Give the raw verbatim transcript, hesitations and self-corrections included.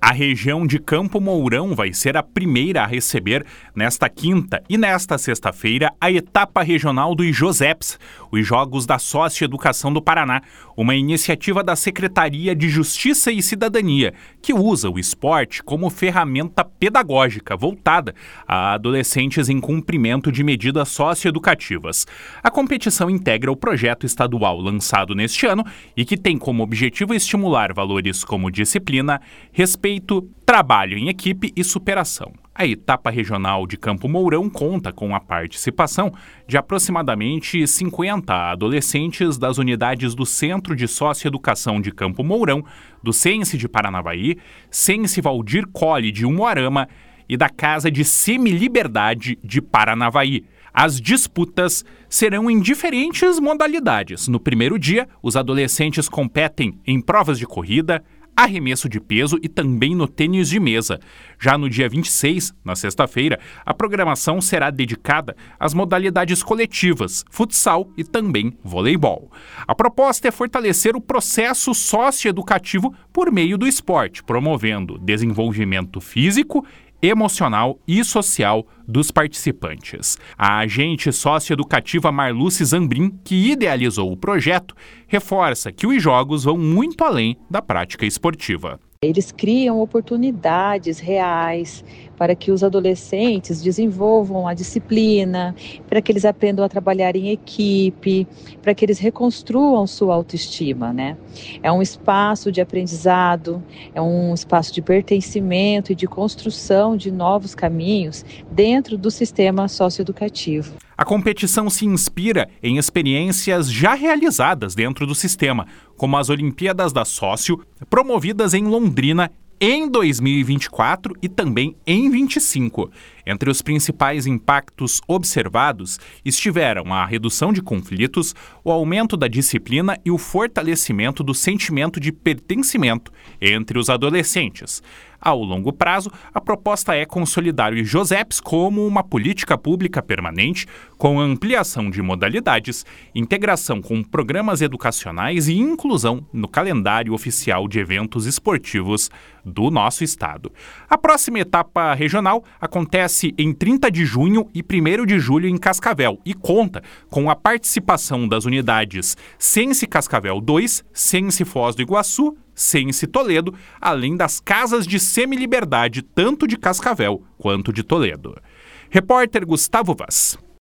A região de Campo Mourão vai ser a primeira a receber, nesta quinta e nesta sexta-feira, a etapa regional do IJOSEPS, os Jogos da Socioeducação do Paraná, uma iniciativa da Secretaria de Justiça e Cidadania, que usa o esporte como ferramenta pedagógica voltada a adolescentes em cumprimento de medidas socioeducativas. A competição integra o projeto estadual lançado neste ano e que tem como objetivo estimular valores como disciplina, respeito, trabalho em equipe e superação. A etapa regional de Campo Mourão conta com a participação de aproximadamente cinquenta adolescentes das unidades do Centro de Socioeducação de Campo Mourão, do Sense de Paranavaí, Sense Valdir Colli de Umuarama e da Casa de Semiliberdade de Paranavaí. As disputas serão em diferentes modalidades. No primeiro dia, os adolescentes competem em provas de corrida, arremesso de peso e também no tênis de mesa. Já no dia vinte e seis, na sexta-feira, a programação será dedicada às modalidades coletivas, futsal e também voleibol. A proposta é fortalecer o processo socioeducativo por meio do esporte, promovendo desenvolvimento físico, emocional e social dos participantes. A agente socioeducativa Marluce Zambrin, que idealizou o projeto, reforça que os jogos vão muito além da prática esportiva. Eles criam oportunidades reais para que os adolescentes desenvolvam a disciplina, para que eles aprendam a trabalhar em equipe, para que eles reconstruam sua autoestima, né? É um espaço de aprendizado, é um espaço de pertencimento e de construção de novos caminhos dentro do sistema socioeducativo. A competição se inspira em experiências já realizadas dentro do sistema, como as Olimpíadas da Sócio, promovidas em Londrina em dois mil e vinte e quatro e também em vinte e cinco. Entre os principais impactos observados estiveram a redução de conflitos, o aumento da disciplina e o fortalecimento do sentimento de pertencimento entre os adolescentes. Ao longo prazo, a proposta é consolidar o IJOSEPS como uma política pública permanente, com ampliação de modalidades, integração com programas educacionais e inclusão no calendário oficial de eventos esportivos do nosso estado. A próxima etapa regional acontece em trinta de junho e primeiro de julho em Cascavel e conta com a participação das unidades Sense Cascavel dois, Sense Foz do Iguaçu, Sense Toledo, além das casas de semiliberdade tanto de Cascavel quanto de Toledo. Repórter Gustavo Vaz.